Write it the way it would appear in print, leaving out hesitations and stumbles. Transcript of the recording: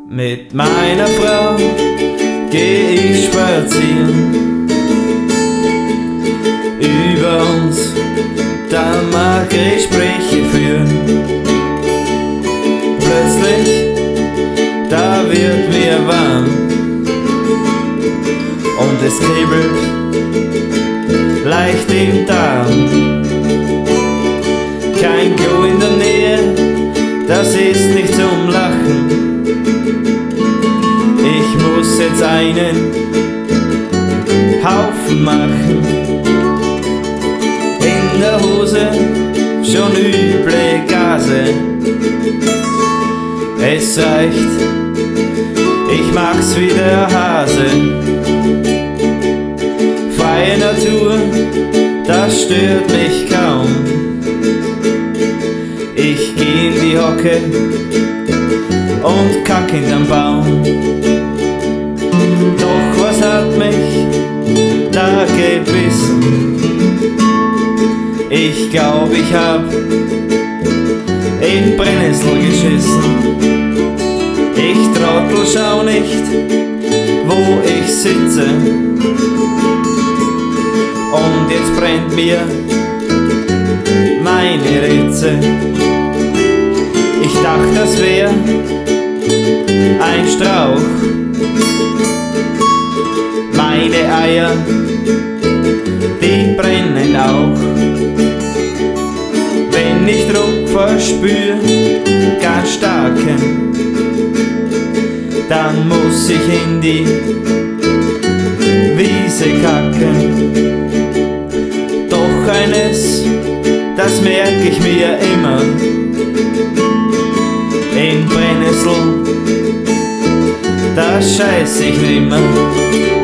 Mit meiner Frau geh ich spazieren, über uns dann mag ich Gespräche führen. Plötzlich, da wird mir warm und es kribbelt leicht im Darm. Kein Klo in der Nähe, das ist nicht zum Lachen. Ich muss jetzt einen Haufen machen. In der Hose schon üble Gase. Es reicht, ich mach's wie der Hase. Freie Natur, das stört mich kaum. Ich geh in die Hocke und kack hinterm Baum. Doch was hat mich da gebissen? Ich glaub, ich hab in Brennnessel geschissen. Ich Trottel, schau nicht, wo ich sitze. Und jetzt brennt mir meine Ritze. Ich dachte, das wär ein Strauch. Meine Eier, die brennen auch. Wenn ich Druck verspür, ganz starken, dann muss ich in die Wiese kacken. Doch eines, das merk ich mir immer: in Brennnessel, da scheiß ich nimmer.